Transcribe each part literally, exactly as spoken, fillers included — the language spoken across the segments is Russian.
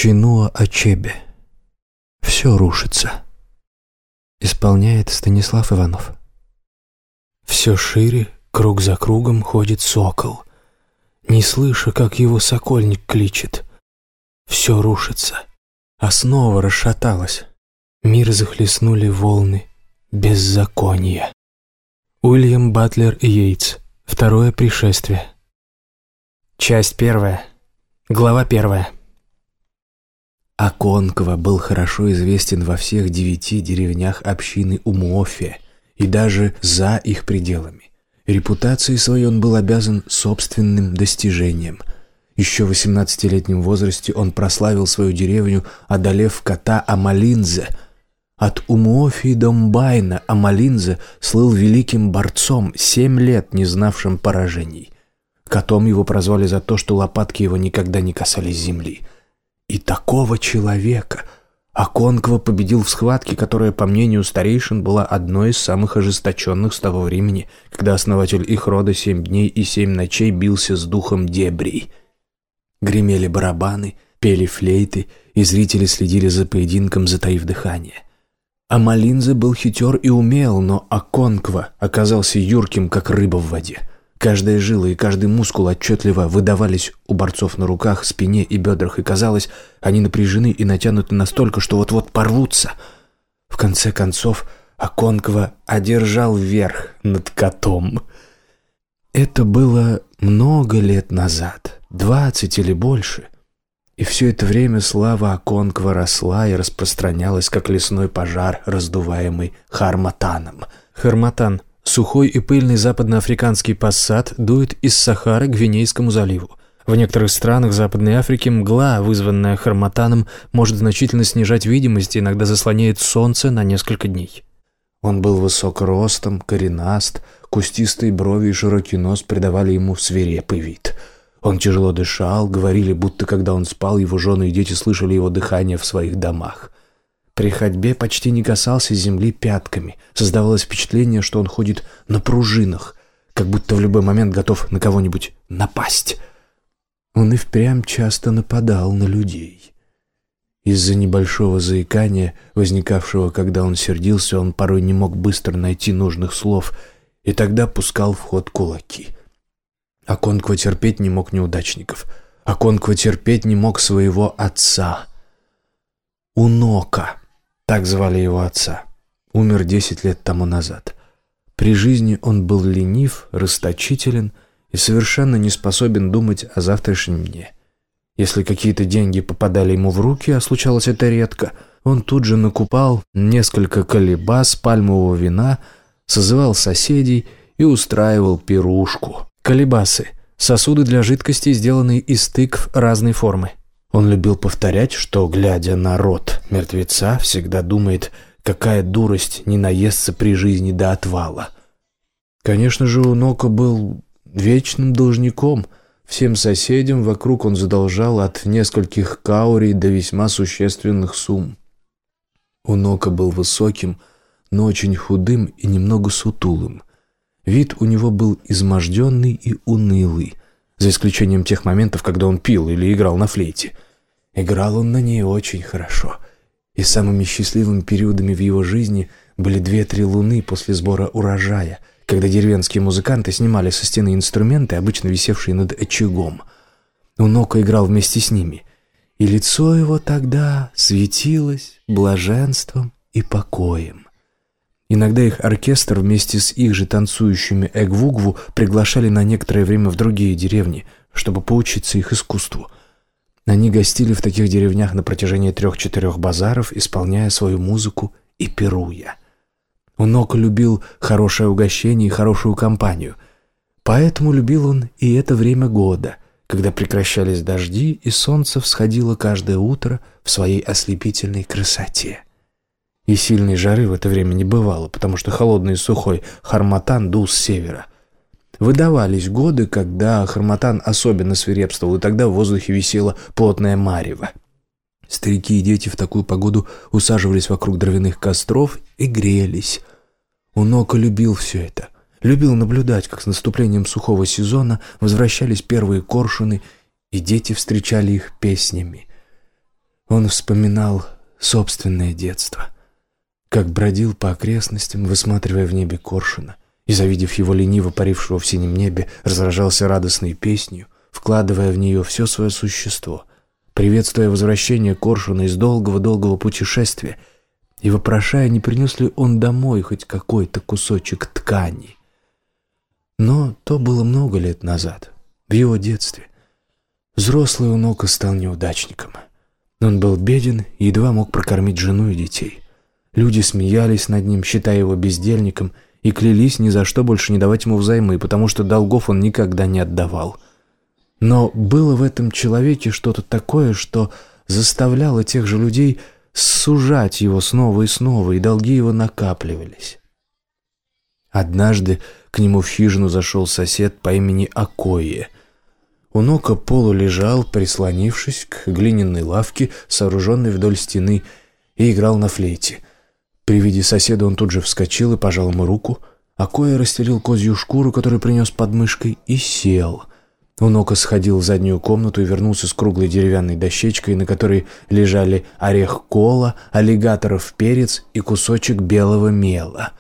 Чинуа Ачебе. Все рушится. Исполняет Станислав Иванов. Все шире, круг за кругом ходит сокол, не слыша, как его сокольник кличет. Все рушится, основа расшаталась, мир захлестнули волны беззакония. Уильям Батлер Йейтс. Второе пришествие. Часть первая. Глава первая. Аконкво был хорошо известен во всех девяти деревнях общины Умуофе и даже за их пределами. Репутацией своей он был обязан собственным достижением. Еще в восемнадцатилетнем возрасте он прославил свою деревню, одолев кота Амалинзе. От Умуофи до Мбайна Амалинзе слыл великим борцом, семь лет не знавшим поражений. Котом его прозвали за то, что лопатки его никогда не касались земли. И такого человека Аконкво победил в схватке, которая, по мнению старейшин, была одной из самых ожесточенных с того времени, когда основатель их рода семь дней и семь ночей бился с духом Дебрий. Гремели барабаны, пели флейты, и зрители следили за поединком, затаив дыхание. Амалинзе был хитер и умел, но Аконкво оказался юрким, как рыба в воде. Каждая жила и каждый мускул отчетливо выдавались у борцов на руках, спине и бедрах, и казалось, они напряжены и натянуты настолько, что вот-вот порвутся. В конце концов, Аконкво одержал верх над котом. Это было много лет назад, двадцать или больше, и все это время слава Аконкво росла и распространялась, как лесной пожар, раздуваемый Харматаном. Харматан — сухой и пыльный западноафриканский пассат, дует из Сахары к Гвинейскому заливу. В некоторых странах Западной Африки мгла, вызванная харматаном, может значительно снижать видимость и иногда заслоняет солнце на несколько дней. Он был высок ростом, коренаст, кустистые брови и широкий нос придавали ему свирепый вид. Он тяжело дышал, говорили, будто когда он спал, его жены и дети слышали его дыхание в своих домах. При ходьбе почти не касался земли пятками. Создавалось впечатление, что он ходит на пружинах, как будто в любой момент готов на кого-нибудь напасть. Он и впрямь часто нападал на людей. Из-за небольшого заикания, возникавшего, когда он сердился, он порой не мог быстро найти нужных слов, и тогда пускал в ход кулаки. Аконкво терпеть не мог неудачников. Аконкво терпеть не мог своего отца. Унока. Так звали его отца. Умер десять лет тому назад. При жизни он был ленив, расточителен и совершенно не способен думать о завтрашнем дне. Если какие-то деньги попадали ему в руки, а случалось это редко, он тут же накупал несколько колебас пальмового вина, созывал соседей и устраивал пирушку. Колебасы – сосуды для жидкости, сделанные из тыкв разной формы. Он любил повторять, что, глядя на рот мертвеца, всегда думает, какая дурость не наестся при жизни до отвала. Конечно же, Унока был вечным должником. Всем соседям вокруг он задолжал от нескольких каури до весьма существенных сумм. Унока был высоким, но очень худым и немного сутулым. Вид у него был изможденный и унылый, за исключением тех моментов, когда он пил или играл на флейте. Играл он на ней очень хорошо, и самыми счастливыми периодами в его жизни были две-три луны после сбора урожая, когда деревенские музыканты снимали со стены инструменты, обычно висевшие над очагом. Унока играл вместе с ними, и лицо его тогда светилось блаженством и покоем. Иногда их оркестр вместе с их же танцующими эгвугву приглашали на некоторое время в другие деревни, чтобы поучиться их искусству. Они гостили в таких деревнях на протяжении трех-четырех базаров, исполняя свою музыку и пируя. Унока любил хорошее угощение и хорошую компанию. Поэтому любил он и это время года, когда прекращались дожди, и солнце всходило каждое утро в своей ослепительной красоте. И сильной жары в это время не бывало, потому что холодный и сухой Харматан дул с севера. Выдавались годы, когда Харматан особенно свирепствовал, и тогда в воздухе висело плотное марево. Старики и дети в такую погоду усаживались вокруг дровяных костров и грелись. Унока любил все это. Любил наблюдать, как с наступлением сухого сезона возвращались первые коршуны, и дети встречали их песнями. Он вспоминал собственное детство, как бродил по окрестностям, высматривая в небе коршуна, и, завидев его лениво парившего в синем небе, разражался радостной песнью, вкладывая в нее все свое существо, приветствуя возвращение коршуна из долгого-долгого путешествия и вопрошая, не принес ли он домой хоть какой-то кусочек ткани. Но то было много лет назад, в его детстве. Взрослый Уноко стал неудачником. Он был беден и едва мог прокормить жену и детей. Люди смеялись над ним, считая его бездельником, и клялись ни за что больше не давать ему взаймы, потому что долгов он никогда не отдавал. Но было в этом человеке что-то такое, что заставляло тех же людей сужать его снова и снова, и долги его накапливались. Однажды к нему в хижину зашел сосед по имени Окое. Уноко полулежал, прислонившись к глиняной лавке, сооруженной вдоль стены, и играл на флейте. При виде соседа он тут же вскочил и пожал ему руку. Окое расстелил козью шкуру, которую принес под мышкой, и сел. Уноко сходил в заднюю комнату и вернулся с круглой деревянной дощечкой, на которой лежали орех кола, аллигаторов перец и кусочек белого мела.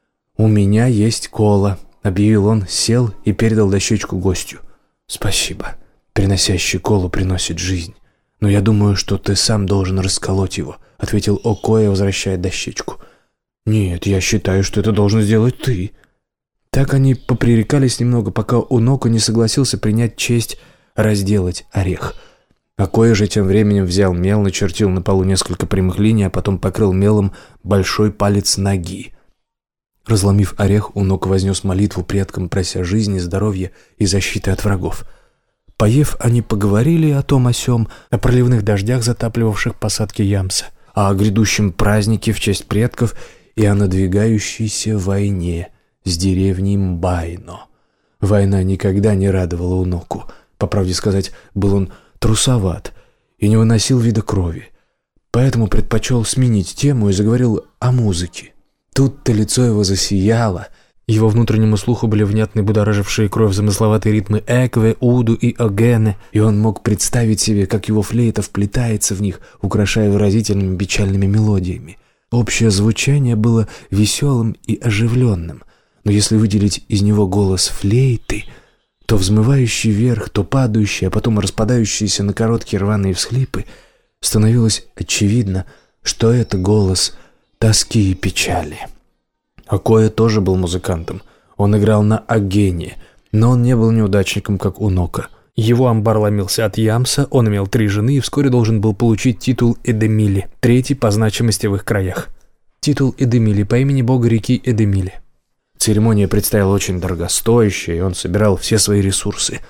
«У меня есть кола», — объявил он, сел и передал дощечку гостю. «Спасибо. Приносящий колу приносит жизнь. Но я думаю, что ты сам должен расколоть его», — ответил Окое, возвращая дощечку. «Нет, я считаю, что это должен сделать ты». Так они попререкались немного, пока Уноко не согласился принять честь разделать орех. Окое же тем временем взял мел, начертил на полу несколько прямых линий, а потом покрыл мелом большой палец ноги. Разломив орех, Уноко вознес молитву предкам, прося жизни, здоровья и защиты от врагов. Поев, они поговорили о том о сём, о проливных дождях, затапливавших посадки Ямса, о грядущем празднике в честь предков и о надвигающейся войне с деревней Мбайно. Война никогда не радовала Уноку. По правде сказать, был он трусоват и не выносил вида крови. Поэтому предпочел сменить тему и заговорил о музыке. Тут-то лицо его засияло. Его внутреннему слуху были внятны будоражившие кровь замысловатые ритмы экве, уду и огене, и он мог представить себе, как его флейта вплетается в них, украшая выразительными печальными мелодиями. Общее звучание было веселым и оживленным. Но если выделить из него голос флейты, то взмывающий вверх, то падающий, а потом распадающиеся на короткие рваные всхлипы, становилось очевидно, что это голос тоски и печали. Окое тоже был музыкантом. Он играл на огене, но он не был неудачником, как Уноко. Его амбар ломился от Ямса, он имел три жены и вскоре должен был получить титул Эдемили, третий по значимости в их краях. Титул Эдемили по имени бога реки Эдемили. Церемония предстояла очень дорогостоящая, и он собирал все свои ресурсы.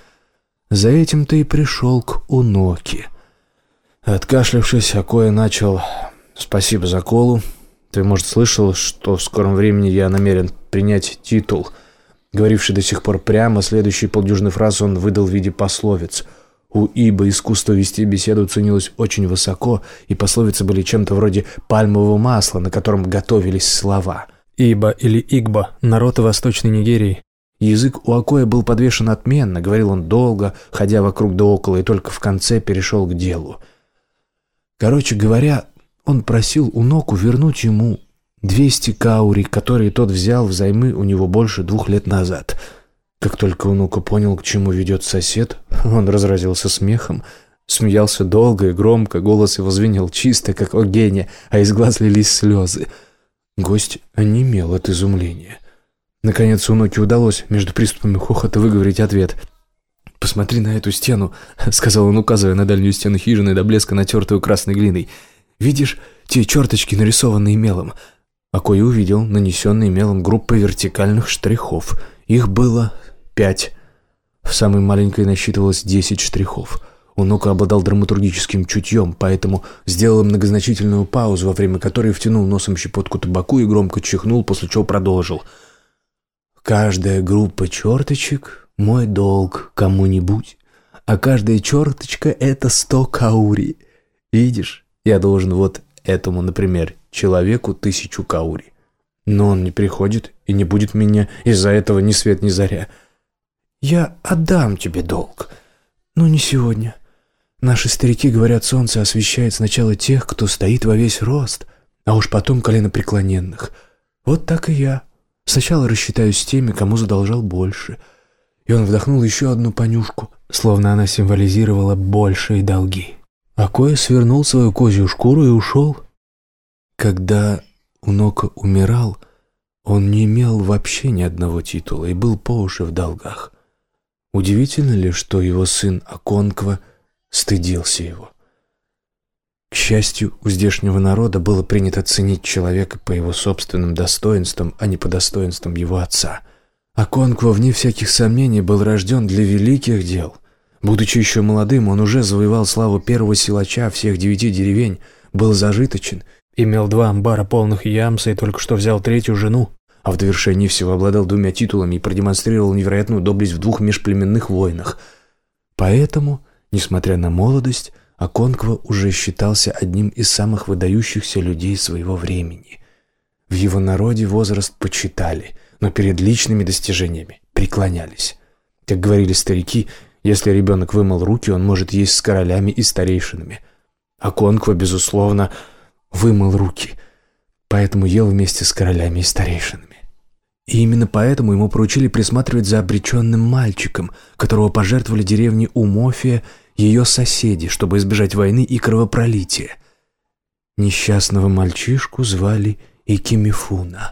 За этим-то и пришел к Уноке. Откашлявшись, Окое начал: «Спасибо за колу. Ты, может, слышал, что в скором времени я намерен принять титул». Говоривший до сих пор прямо, следующие полдюжины фраз он выдал в виде пословиц. У Ибо искусство вести беседу ценилось очень высоко, и пословицы были чем-то вроде пальмового масла, на котором готовились слова. Ибо или Игбо – народ Восточной Нигерии. Язык у Окое был подвешен отменно, говорил он долго, ходя вокруг да около, и только в конце перешел к делу. Короче говоря, он просил Уноку вернуть ему двести каури, которые тот взял взаймы у него больше двух лет назад. Как только Уноко понял, к чему ведет сосед, он разразился смехом, смеялся долго и громко, голос его звенел чисто, как огене, а из глаз лились слезы. Гость онемел от изумления. Наконец Уноке удалось между приступами хохота выговорить ответ. «Посмотри на эту стену», — сказал он, указывая на дальнюю стену хижины до блеска натертую красной глиной. «Видишь те черточки, нарисованные мелом?» Окое увидел нанесенные мелом группы вертикальных штрихов. Их было пять. В самой маленькой насчитывалось десять штрихов. Уноко обладал драматургическим чутьем, поэтому сделал многозначительную паузу, во время которой втянул носом щепотку табаку и громко чихнул, после чего продолжил. «Каждая группа черточек — мой долг кому-нибудь, а каждая черточка — это сто каури. Видишь, я должен вот этому, например, человеку тысячу каури. Но он не приходит и не будет меня из-за этого ни свет ни заря. Я отдам тебе долг, но не сегодня. Наши старики говорят, солнце освещает сначала тех, кто стоит во весь рост, а уж потом коленопреклоненных. Вот так и я. Сначала рассчитаюсь с теми, кому задолжал больше». И он вдохнул еще одну понюшку, словно она символизировала большие долги. Акоя свернул свою козью шкуру и ушел. Когда Унока умирал, он не имел вообще ни одного титула и был по уши в долгах. Удивительно ли, что его сын Аконква стыдился его? К счастью, у здешнего народа было принято ценить человека по его собственным достоинствам, а не по достоинствам его отца. Аконква, вне всяких сомнений, был рожден для великих дел. Будучи еще молодым, он уже завоевал славу первого силача всех девяти деревень, был зажиточен, имел два амбара полных ямса и только что взял третью жену, а в довершении всего обладал двумя титулами и продемонстрировал невероятную доблесть в двух межплеменных войнах. Поэтому, несмотря на молодость, Аконква уже считался одним из самых выдающихся людей своего времени. В его народе возраст почитали, но перед личными достижениями преклонялись. Как говорили старики, если ребенок вымыл руки, он может есть с королями и старейшинами. Аконква, безусловно, вымыл руки, поэтому ел вместе с королями и старейшинами. И именно поэтому ему поручили присматривать за обреченным мальчиком, которого пожертвовали деревне Умофия ее соседи, чтобы избежать войны и кровопролития. Несчастного мальчишку звали Икимифуна.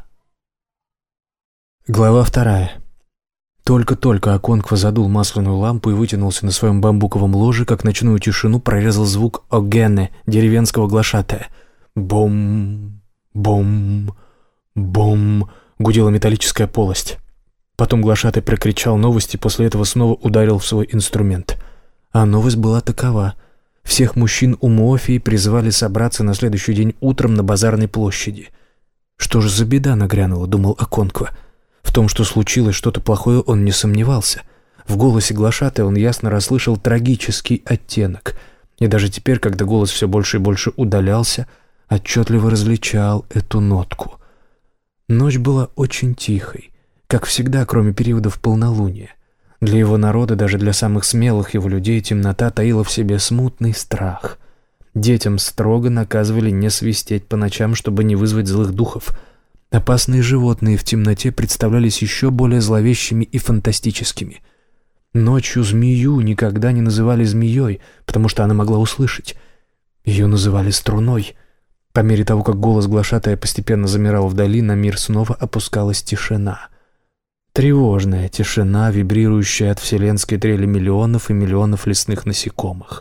Глава вторая. Только-только Аконква задул масляную лампу и вытянулся на своем бамбуковом ложе, как ночную тишину прорезал звук огене, деревенского глашатая. Бом, бом, бом, гудела металлическая полость. Потом глашатай прокричал новость и после этого снова ударил в свой инструмент. А новость была такова. Всех мужчин Умоофии призывали собраться на следующий день утром на базарной площади. «Что же за беда нагрянула?» — думал Аконква. В том, что случилось что-то плохое, он не сомневался. В голосе глашатая он ясно расслышал трагический оттенок. И даже теперь, когда голос все больше и больше удалялся, отчетливо различал эту нотку. Ночь была очень тихой, как всегда, кроме периодов полнолуния. Для его народа, даже для самых смелых его людей, темнота таила в себе смутный страх. Детям строго наказывали не свистеть по ночам, чтобы не вызвать злых духов. Опасные животные в темноте представлялись еще более зловещими и фантастическими. Ночью змею никогда не называли змеей, потому что она могла услышать. Ее называли струной. По мере того, как голос глашатая постепенно замирал вдали, на мир снова опускалась тишина. Тревожная тишина, вибрирующая от вселенской трели миллионов и миллионов лесных насекомых.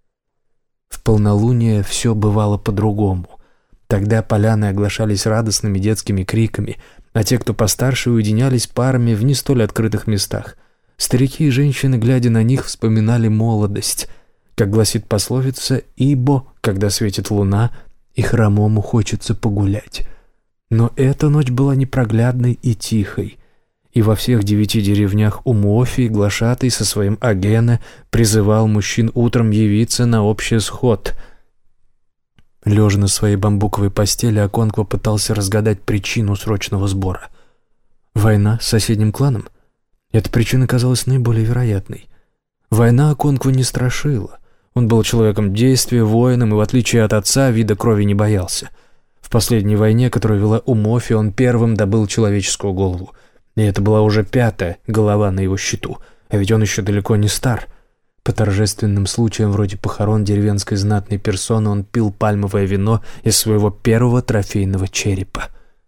В полнолуние все бывало по-другому. Тогда поляны оглашались радостными детскими криками, а те, кто постарше, уединялись парами в не столь открытых местах. Старики и женщины, глядя на них, вспоминали молодость. Как гласит пословица, «Ибо, когда светит луна, и хромому хочется погулять». Но эта ночь была непроглядной и тихой, и во всех девяти деревнях Умоофии глашатай со своим огене призывал мужчин утром явиться на общий сход. Лежа на своей бамбуковой постели, Аконква пытался разгадать причину срочного сбора. Война с соседним кланом? Эта причина казалась наиболее вероятной. Война Аконкву не страшила. Он был человеком действия, воином и, в отличие от отца, вида крови не боялся. В последней войне, которую вела Умоофия, он первым добыл человеческую голову. И это была уже пятая голова на его счету, а ведь он еще далеко не стар. По торжественным случаям, вроде похорон деревенской знатной персоны, он пил пальмовое вино из своего первого трофейного черепа.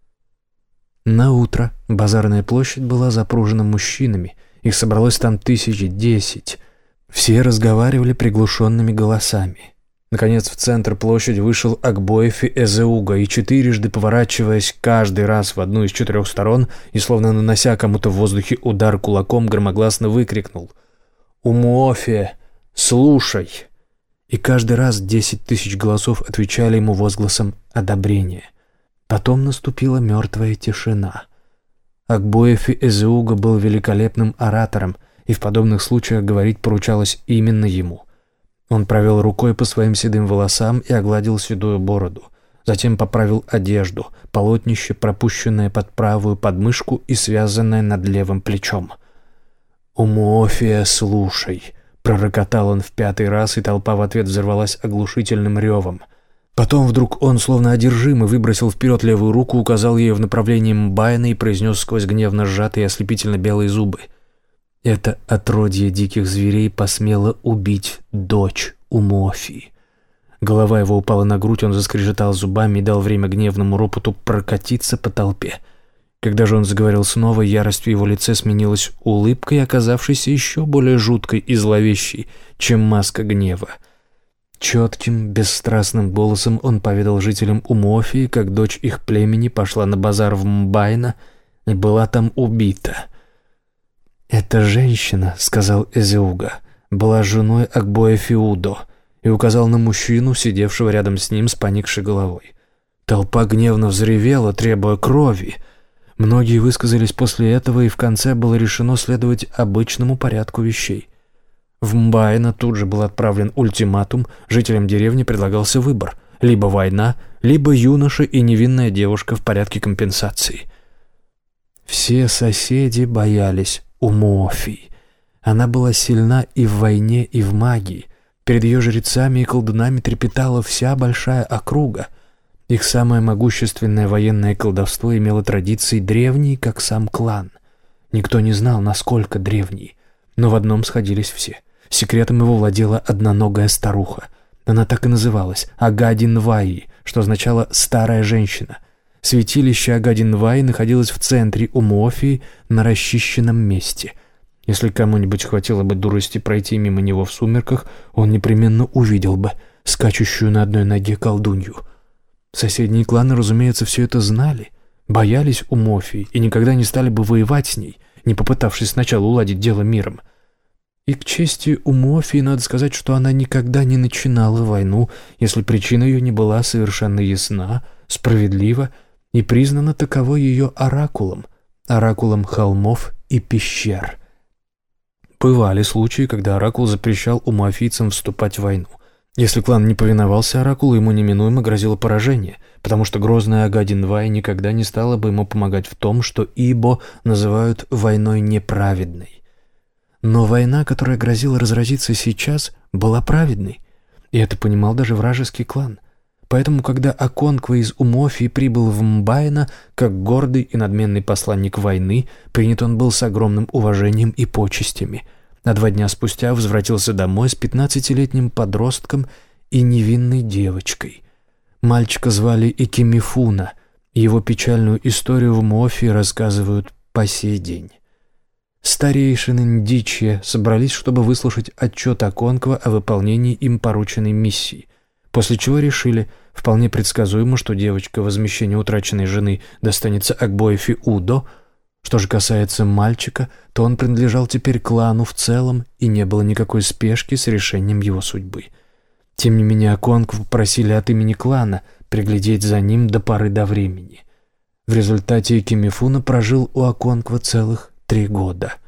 На утро базарная площадь была запружена мужчинами. Их собралось там тысячи десять. Все разговаривали приглушенными голосами. Наконец в центр площади вышел Акбоефи Эзеуга и, четырежды поворачиваясь каждый раз в одну из четырех сторон и словно нанося кому-то в воздухе удар кулаком, громогласно выкрикнул: «Умоофия, слушай!» И каждый раз десять тысяч голосов отвечали ему возгласом одобрения. Потом наступила мертвая тишина. Акбоефи Эзеуга был великолепным оратором, и в подобных случаях говорить поручалось именно ему. Он провел рукой по своим седым волосам и огладил седую бороду. Затем поправил одежду, полотнище, пропущенное под правую подмышку и связанное над левым плечом. «Умоофия, слушай», — Пророкотал он в пятый раз, и толпа в ответ взорвалась оглушительным ревом. Потом вдруг он, словно одержимый, выбросил вперед левую руку, указал ею в направлении Мбайна и произнес сквозь гневно сжатые ослепительно белые зубы: «Это отродье диких зверей посмело убить дочь Умофи». Голова его упала на грудь, он заскрежетал зубами и дал время гневному ропоту прокатиться по толпе. Когда же он заговорил снова, ярость в его лице сменилась улыбкой, оказавшейся еще более жуткой и зловещей, чем маска гнева. Четким, бесстрастным голосом он поведал жителям Умофии, как дочь их племени пошла на базар в Мбайна и была там убита. «Эта женщина, — сказал Эзеуга, — была женой Акбоя Фиудо», и указал на мужчину, сидевшего рядом с ним с поникшей головой. Толпа гневно взревела, требуя крови. Многие высказались после этого, и в конце было решено следовать обычному порядку вещей. В Мбайна тут же был отправлен ультиматум, жителям деревни предлагался выбор: либо война, либо юноша и невинная девушка в порядке компенсации. Все соседи боялись Умофи. Она была сильна и в войне, и в магии. Перед ее жрецами и колдунами трепетала вся большая округа. Их самое могущественное военное колдовство имело традиции древние, как сам клан. Никто не знал, насколько древние, но в одном сходились все. Секретом его владела одноногая старуха. Она так и называлась — Агадин-Ваи, что означало «старая женщина». Святилище Агадин-Ваи находилось в центре Умофии на расчищенном месте. Если кому-нибудь хватило бы дурости пройти мимо него в сумерках, он непременно увидел бы скачущую на одной ноге колдунью. Соседние кланы, разумеется, все это знали, боялись Умофии и никогда не стали бы воевать с ней, не попытавшись сначала уладить дело миром. И к чести Умофии надо сказать, что она никогда не начинала войну, если причина ее не была совершенно ясна, справедлива и признана таковой ее оракулом, оракулом холмов и пещер. Бывали случаи, когда оракул запрещал умофийцам вступать в войну. Если клан не повиновался оракулу, ему неминуемо грозило поражение, потому что грозная Агадин-Ваи никогда не стала бы ему помогать в том, что Ибо называют «войной неправедной». Но война, которая грозила разразиться сейчас, была праведной, и это понимал даже вражеский клан. Поэтому, когда Аконква из Умофии прибыл в Мбайна, как гордый и надменный посланник войны, принят он был с огромным уважением и почестями, а два дня спустя возвратился домой с пятнадцатилетним подростком и невинной девочкой. Мальчика звали Икимифуна, и его печальную историю в Умофии рассказывают по сей день. Старейшины Ндичья собрались, чтобы выслушать отчет Аконква о выполнении им порученной миссии, после чего решили, вполне предсказуемо, что девочка возмещения утраченной жены достанется Акбою Фиудо. Что же касается мальчика, то он принадлежал теперь клану в целом, и не было никакой спешки с решением его судьбы. Тем не менее, Аконква просили от имени клана приглядеть за ним до поры до времени. В результате Икимифуна прожил у Аконква целых три года.